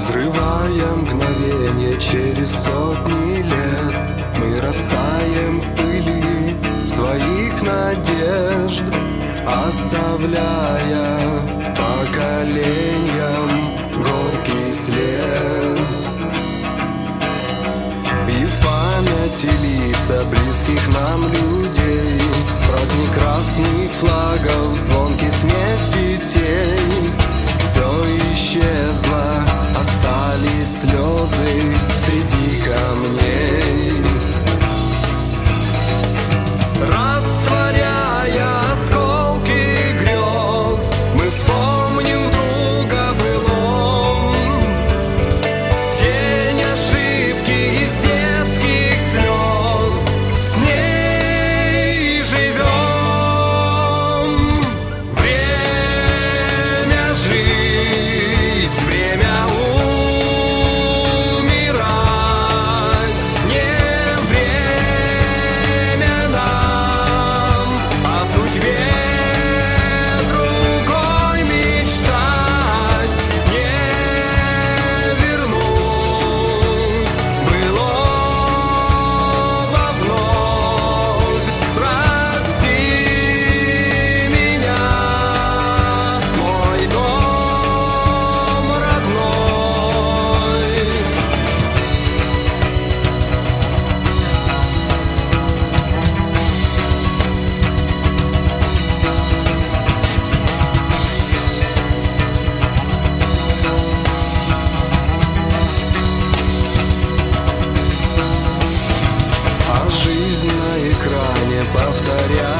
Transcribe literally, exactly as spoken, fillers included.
Взрывая мгновенье через сотни лет, мы растаем в пыли своих надежд, оставляя поколениям горький след. И в памяти лица близких нам людей, праздник красных флагов, звонкий смех детей. Все исчезло, остались слезы среди камней. Растворяя осколки грез, мы вспомним друга былом. Тень ошибки из детских слез, с ней живем. Время жить, время умирать, не время нам о судьбе другой мечтать, не вернуть былого вновь. Прости меня, мой дом родной. А жизнь на экране повторяет